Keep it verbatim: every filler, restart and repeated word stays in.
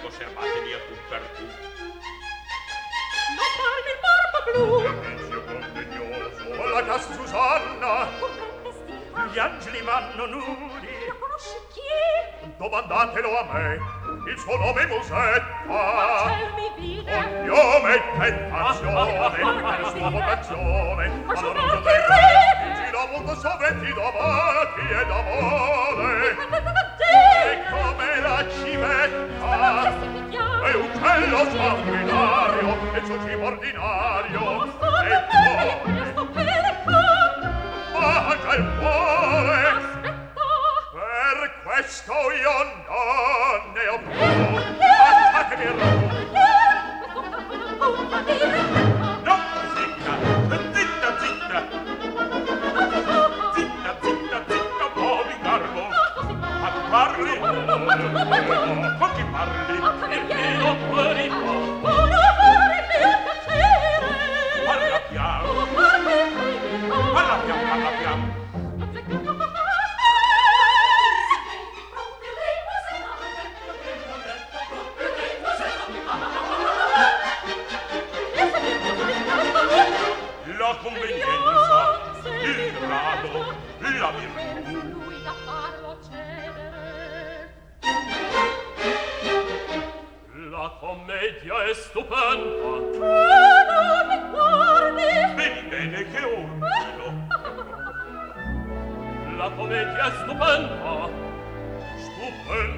prego, servatevi a tu per tu. Non farmi il barba blu. Servizio contegnoso, la casa Susanna. Gli angeli vanno nudi. La conosci chi? Domandatelo a me. Il suo nome è Musetta. Marcel mi vide. Cognome e tentazione, per sua vocazione. Ma Alla sono rosa anche dei re. re, gira molto sovetti d'amati e d'amore. E come la civetta, è uccello sanguinario, e il suo cibo ordinario. E poi, mangia il cuore. Per questo io non ne ho più. Lasciatemi il No, zitta, zitta, zitta. Zitta, zitta, zitta, muovi garbo. Ma tu parli? Con chi parli? Il mio cuore parla piano. Parla piano, parla piano. La convenienza, il grado, la virtù. Lui da farlo cedere. La commedia è stupenda. Non mi guardi. Vedi bene che ordino. La commedia è stupenda. stupenda.